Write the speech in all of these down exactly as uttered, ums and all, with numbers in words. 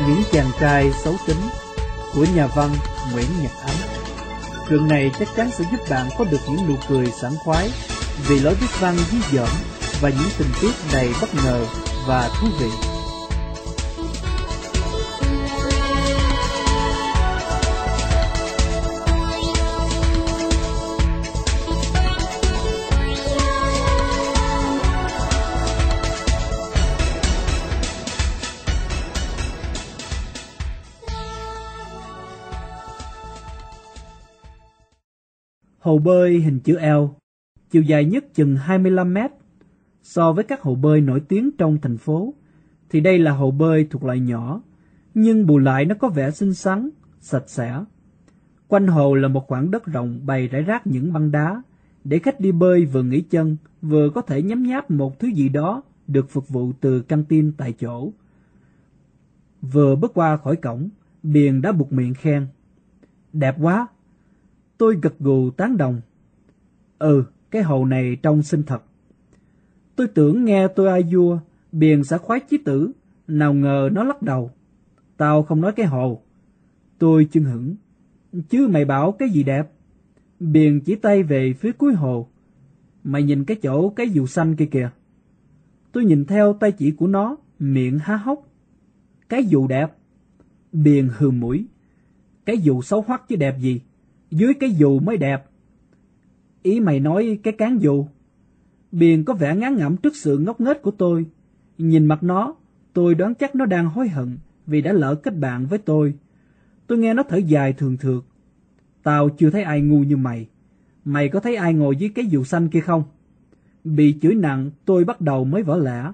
Những chàng trai xấu tính của nhà văn Nguyễn Nhật Ánh. Truyện này chắc chắn sẽ giúp bạn có được những nụ cười sảng khoái vì lối viết văn dí dỏm và những tình tiết đầy bất ngờ và thú vị. Hồ bơi hình chữ L, chiều dài nhất chừng hai mươi lăm mét. So với các hồ bơi nổi tiếng trong thành phố, thì đây là hồ bơi thuộc loại nhỏ, nhưng bù lại nó có vẻ xinh xắn, sạch sẽ. Quanh hồ là một khoảng đất rộng bày rải rác những băng đá, để khách đi bơi vừa nghỉ chân, vừa có thể nhấm nháp một thứ gì đó được phục vụ từ căng tin tại chỗ. Vừa bước qua khỏi cổng, Biền đã buột miệng khen. Đẹp quá! Tôi gật gù tán đồng. Ừ, cái hồ này trông xinh thật. Tôi tưởng nghe tôi ai vua, Biền sẽ khoái chí tử, nào ngờ nó lắc đầu. Tao không nói cái hồ. Tôi chưng hửng. Chứ mày bảo cái gì đẹp? Biền chỉ tay về phía cuối hồ. Mày nhìn cái chỗ cái dù xanh kia kìa. Tôi nhìn theo tay chỉ của nó, miệng há hốc. Cái dù đẹp. Biền hừ mũi. Cái dù xấu hoắc chứ đẹp gì. Dưới cái dù mới đẹp. Ý mày nói cái cán dù. Biền có vẻ ngán ngẩm trước sự ngốc nghếch của tôi. Nhìn mặt nó, tôi đoán chắc nó đang hối hận vì đã lỡ kết bạn với tôi. Tôi nghe nó thở dài thường thượt. Tao chưa thấy ai ngu như mày. Mày có thấy ai ngồi dưới cái dù xanh kia không? Bị chửi nặng, tôi bắt đầu mới vỡ lẽ.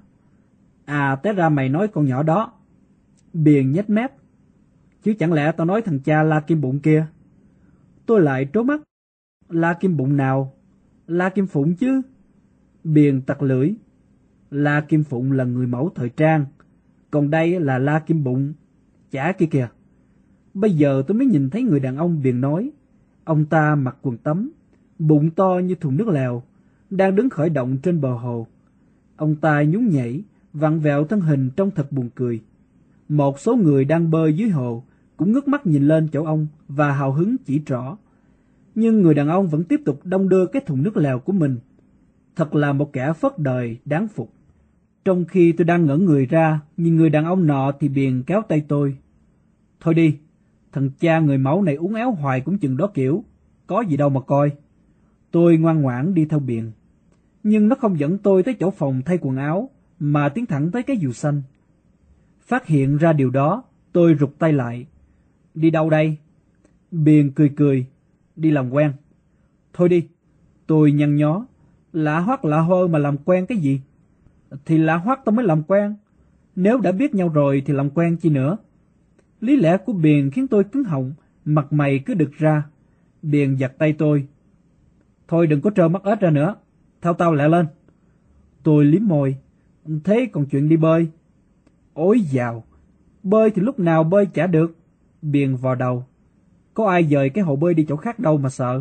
À, té ra mày nói con nhỏ đó. Biền nhếch mép. Chứ chẳng lẽ tao nói thằng cha La Kim Bụng kia? Tôi lại trố mắt. La Kim Bụng nào? La Kim Phụng chứ. Biền tặc lưỡi. La Kim Phụng là người mẫu thời trang, còn đây là La Kim Bụng, chả kia kìa. Bây giờ tôi mới nhìn thấy người đàn ông Biền nói. Ông ta mặc quần tắm, bụng to như thùng nước lèo, đang đứng khởi động trên bờ hồ. Ông ta nhún nhảy, vặn vẹo thân hình trông thật buồn cười. Một số người đang bơi dưới hồ cũng ngước mắt nhìn lên chỗ ông và hào hứng chỉ trỏ. Nhưng người đàn ông vẫn tiếp tục đong đưa cái thùng nước lèo của mình. Thật là một kẻ phớt đời đáng phục. Trong khi tôi đang ngẩn người ra nhìn người đàn ông nọ thì Biền kéo tay tôi. Thôi đi, thằng cha người mẫu này uốn éo hoài cũng chừng đó kiểu, có gì đâu mà coi. Tôi ngoan ngoãn đi theo Biền. Nhưng nó không dẫn tôi tới chỗ phòng thay quần áo, mà tiến thẳng tới cái dù xanh. Phát hiện ra điều đó, tôi rụt tay lại. Đi đâu đây? Biền cười cười. Đi làm quen. Thôi đi. Tôi nhăn nhó. Lạ hoắc lạ hơ mà làm quen cái gì? Thì lạ hoắc tao mới làm quen. Nếu đã biết nhau rồi thì làm quen chi nữa. Lý lẽ của Biền khiến tôi cứng họng, mặt mày cứ đực ra. Biền giật tay tôi. Thôi đừng có trơ mắt ếch ra nữa. Theo tao lẹ lên. Tôi liếm môi. Thế còn chuyện đi bơi? Ôi dào. Bơi thì lúc nào bơi chả được. Biền vò đầu. Có ai dời cái hồ bơi đi chỗ khác đâu mà sợ.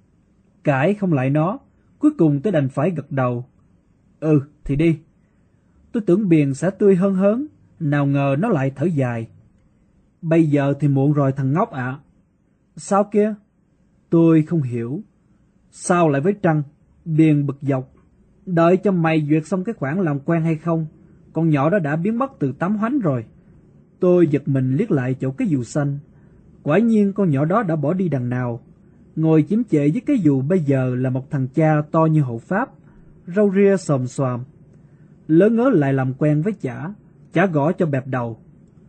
Cãi không lại nó. Cuối cùng tôi đành phải gật đầu. Ừ, thì đi. Tôi tưởng Biền sẽ tươi hơn hớn, nào ngờ nó lại thở dài. Bây giờ thì muộn rồi thằng ngốc ạ. À. Sao kia? Tôi không hiểu. Sao lại với Trăng? Biền bực dọc. Đợi cho mày duyệt xong cái khoản làm quen hay không, con nhỏ đó đã biến mất từ tắm hoánh rồi. Tôi giật mình liếc lại chỗ cái dù xanh. Quả nhiên con nhỏ đó đã bỏ đi đằng nào. Ngồi chiếm chệ với cái dù bây giờ là một thằng cha to như hộ Pháp, râu ria xòm xoàm. Lớn ngớ lại làm quen với chả, chả gõ cho bẹp đầu.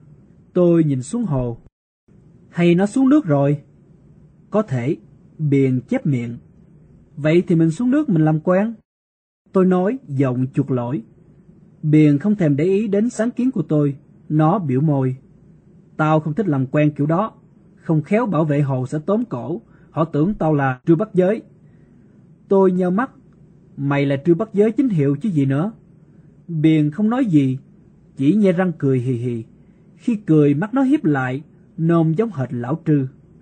Tôi nhìn xuống hồ. Hay nó xuống nước rồi? Có thể. Biền chép miệng. Vậy thì mình xuống nước mình làm quen. Tôi nói giọng chuột lỗi. Biền không thèm để ý đến sáng kiến của tôi. Nó biểu môi. Tao không thích làm quen kiểu đó. Không khéo bảo vệ hồ sẽ tóm cổ. Họ tưởng tao là Trư Bắt Giới. Tôi nheo mắt. Mày là Trư Bắt Giới chính hiệu chứ gì nữa. Biền không nói gì, chỉ nhe răng cười hì hì. Khi cười mắt nó híp lại, nôm giống hệt lão Trư.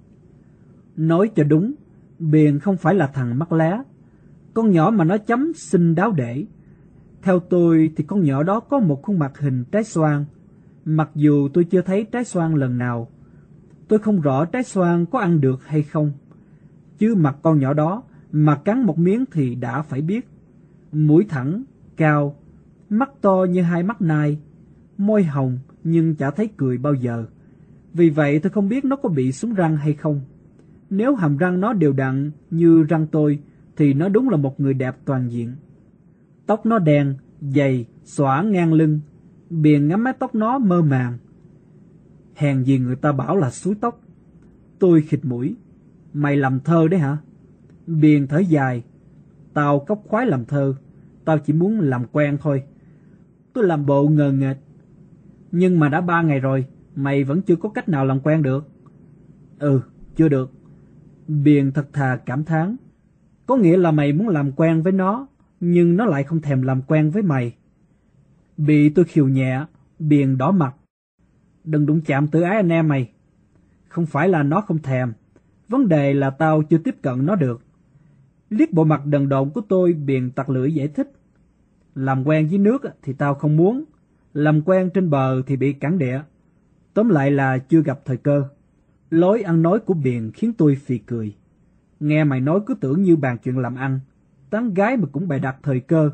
Nói cho đúng, Biền không phải là thằng mắt lá. Con nhỏ mà nó chấm xinh đáo để. Theo tôi thì con nhỏ đó có một khuôn mặt hình trái xoan. Mặc dù tôi chưa thấy trái xoan lần nào, tôi không rõ trái xoan có ăn được hay không, chứ mặt con nhỏ đó mà cắn một miếng thì đã phải biết. Mũi thẳng, cao, mắt to như hai mắt nai, môi hồng nhưng chả thấy cười bao giờ. Vì vậy tôi không biết nó có bị sún răng hay không. Nếu hàm răng nó đều đặn như răng tôi thì nó đúng là một người đẹp toàn diện. Tóc nó đen, dày, xõa ngang lưng, Biền ngắm mái tóc nó mơ màng. Hèn gì người ta bảo là suối tóc. Tôi khịt mũi. Mày làm thơ đấy hả? Biền thở dài. Tao cóc khoái làm thơ, tao chỉ muốn làm quen thôi. Tôi làm bộ ngờ nghệch. Nhưng mà đã ba ngày rồi, mày vẫn chưa có cách nào làm quen được. Ừ, chưa được. Biền thật thà cảm thán. Có nghĩa là mày muốn làm quen với nó, nhưng nó lại không thèm làm quen với mày. Bị tôi khiêu nhẹ, Biền đỏ mặt. Đừng đụng chạm tự ái anh em mày. Không phải là nó không thèm, vấn đề là tao chưa tiếp cận nó được. Liếc bộ mặt đần độn của tôi, Biền tặc lưỡi giải thích. Làm quen dưới nước thì tao không muốn, làm quen trên bờ thì bị cản địa. Tóm lại là chưa gặp thời cơ. Lối ăn nói của Biền khiến tôi phì cười. Nghe mày nói cứ tưởng như bàn chuyện làm ăn, tán gái mà cũng bày đặt thời cơ.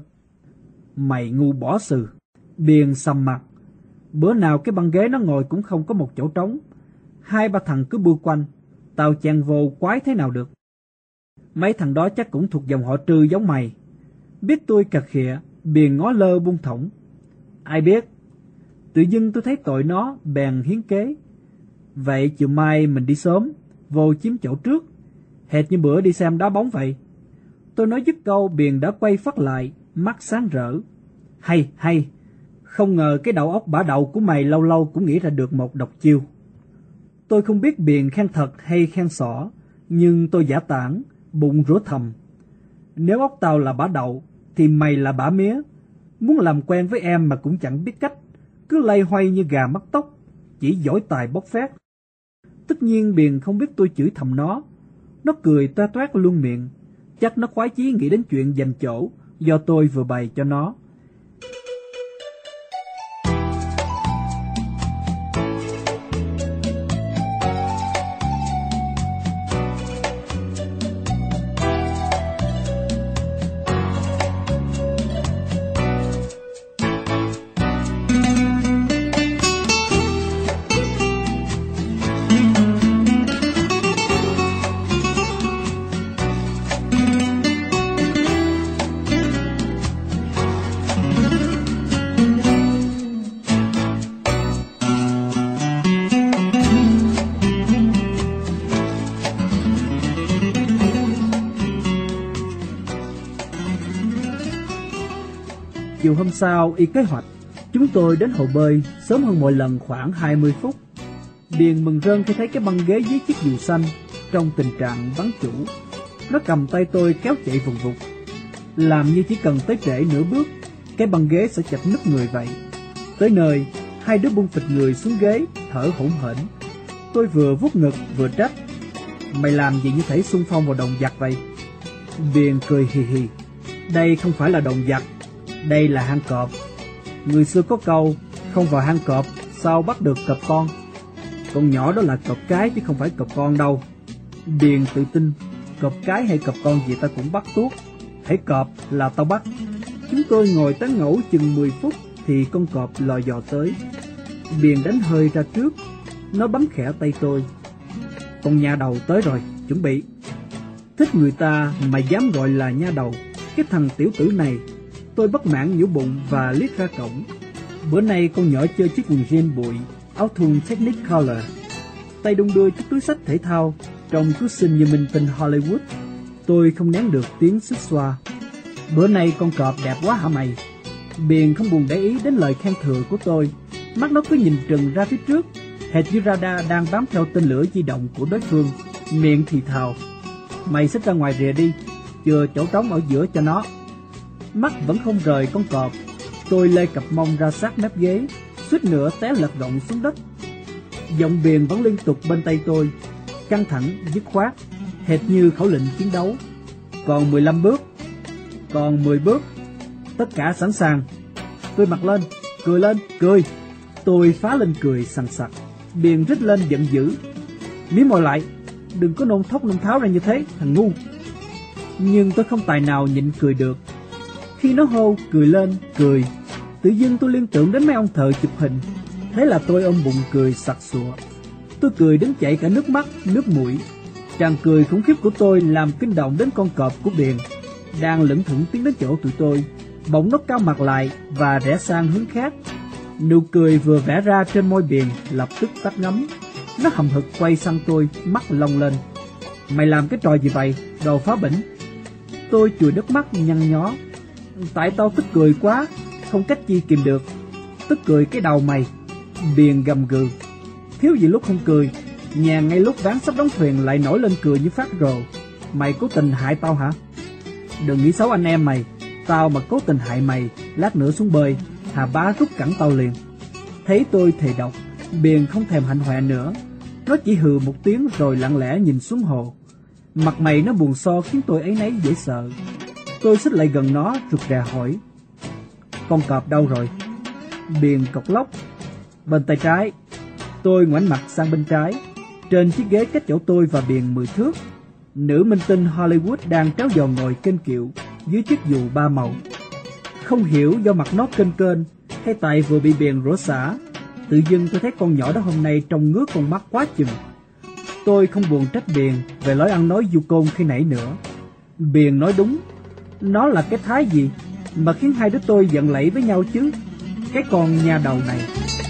Mày ngu bỏ sừ. Biền sầm mặt. Bữa nào cái băng ghế nó ngồi cũng không có một chỗ trống. Hai ba thằng cứ bưu quanh, tao chen vô quái thế nào được. Mấy thằng đó chắc cũng thuộc dòng họ Trư giống mày. Biết tôi cà khịa, Biền ngó lơ buông thõng. Ai biết. Tự dưng tôi thấy tội nó, bèn hiến kế. Vậy chiều mai mình đi sớm, vô chiếm chỗ trước, hệt như bữa đi xem đá bóng vậy. Tôi nói dứt câu, Biền đã quay phát lại, mắt sáng rỡ. Hay, hay, không ngờ cái đầu óc bả đậu của mày lâu lâu cũng nghĩ ra được một độc chiêu. Tôi không biết Biền khen thật hay khen xỏ, nhưng tôi giả tảng, bụng rủa thầm. Nếu óc tao là bả đậu, thì mày là bả mía. Muốn làm quen với em mà cũng chẳng biết cách, cứ lay hoay như gà mắc tóc, chỉ giỏi tài bốc phét. Tất nhiên Biền không biết tôi chửi thầm nó. Nó cười toét toét luôn miệng. Chắc nó khoái chí nghĩ đến chuyện giành chỗ do tôi vừa bày cho nó. Chiều hôm sau, y kế hoạch, chúng tôi đến hồ bơi sớm hơn mọi lần khoảng hai mươi phút. Biền mừng rơn khi thấy cái băng ghế dưới chiếc dù xanh trong tình trạng vắng chủ. Nó cầm tay tôi kéo chạy vùng vụt, làm như chỉ cần tới trễ nửa bước, cái băng ghế sẽ chặt nứt người vậy. Tới nơi, hai đứa bung phịch người xuống ghế, thở hổn hển. Tôi vừa vuốt ngực vừa trách. Mày làm gì như thể xung phong vào đồng giặc vậy? Biền cười hì hì. Đây không phải là đồng giặc, đây là hang cọp. Người xưa có câu, không vào hang cọp, sao bắt được cọp con. Con nhỏ đó là cọp cái chứ không phải cọp con đâu. Biền tự tin, cọp cái hay cọp con gì ta cũng bắt tuốt. Hãy cọp là tao bắt. Chúng tôi ngồi tán ngẫu chừng mười phút thì con cọp lò dò tới. Biền đánh hơi ra trước, nó bấm khẽ tay tôi. Con nha đầu tới rồi, chuẩn bị. Thích người ta mà dám gọi là nha đầu, cái thằng tiểu tử này. Tôi bất mãn nhủ bụng và liếc ra cổng. Bữa nay con nhỏ chơi chiếc quần jean bụi, áo thun Technicolor, tay đung đưa chiếc túi xách thể thao, trông cứ xinh như minh tinh Hollywood. Tôi không nén được tiếng xích xoa. Bữa nay con cọp đẹp quá hả mày? Biền không buồn để ý đến lời khen thừa của tôi. Mắt nó cứ nhìn trừng ra phía trước, hệt như radar đang bám theo tên lửa di động của đối phương. Miệng thì thào. Mày xích ra ngoài rìa đi, chừa chỗ trống ở giữa cho nó. Mắt vẫn không rời con cọp. Tôi lê cặp mông ra sát mép ghế, suýt nữa té lật rộng xuống đất. Giọng Biền vẫn liên tục bên tay tôi, căng thẳng, dứt khoát, hệt như khẩu lệnh chiến đấu. Còn mười lăm bước, còn mười bước, tất cả sẵn sàng. Tôi mặt lên, cười lên, cười. Tôi phá lên cười sằng sặc. Biền rít lên giận dữ: Mí mồi lại, đừng có nôn thốc nôn tháo ra như thế, thằng ngu. Nhưng tôi không tài nào nhịn cười được. Khi nó hô cười lên, cười, tự dưng tôi liên tưởng đến mấy ông thợ chụp hình. Thế là tôi ôm bụng cười sặc sụa. Tôi cười đến chảy cả nước mắt, nước mũi. Tràng cười khủng khiếp của tôi làm kinh động đến con cọp của Biền, đang lững thững tiến đến chỗ tụi tôi. Bỗng nó cao mặt lại và rẽ sang hướng khác. Nụ cười vừa vẽ ra trên môi Biền lập tức tắt ngấm. Nó hậm hực quay sang tôi, mắt long lên: Mày làm cái trò gì vậy, đồ phá bỉnh? Tôi chùi nước mắt nhăn nhó: Tại tao tức cười quá, không cách chi kìm được. Tức cười cái đầu mày. Biền gầm gừ: Thiếu gì lúc không cười, nhà ngay lúc ván sắp đóng thuyền lại nổi lên cười như phát rồ. Mày cố tình hại tao hả? Đừng nghĩ xấu anh em mày. Tao mà cố tình hại mày, lát nữa xuống bơi, Hà Bá rút cẳng tao liền. Thấy tôi thề độc, Biền không thèm hạnh hoẹ nữa. Nó chỉ hừ một tiếng rồi lặng lẽ nhìn xuống hồ. Mặt mày nó buồn so khiến tôi áy náy dễ sợ. Tôi xích lại gần nó rụt rè hỏi: Con cọp đâu rồi? Biền cộc lốc: Bên tay trái. Tôi ngoảnh mặt sang bên trái. Trên chiếc ghế cách chỗ tôi và Biền mười thước, nữ minh tinh Hollywood đang tréo giò ngồi kênh kiệu dưới chiếc dù ba màu. Không hiểu do mặt nó kênh kênh hay tại vừa bị Biền rủa xả, tự dưng tôi thấy con nhỏ đó hôm nay trông ngước con mắt quá chừng. Tôi không buồn trách Biền về lối ăn nói du côn khi nãy nữa. Biền nói đúng. Nó là cái thái gì mà khiến hai đứa tôi giận lẫy với nhau chứ? Cái con nha đầu này.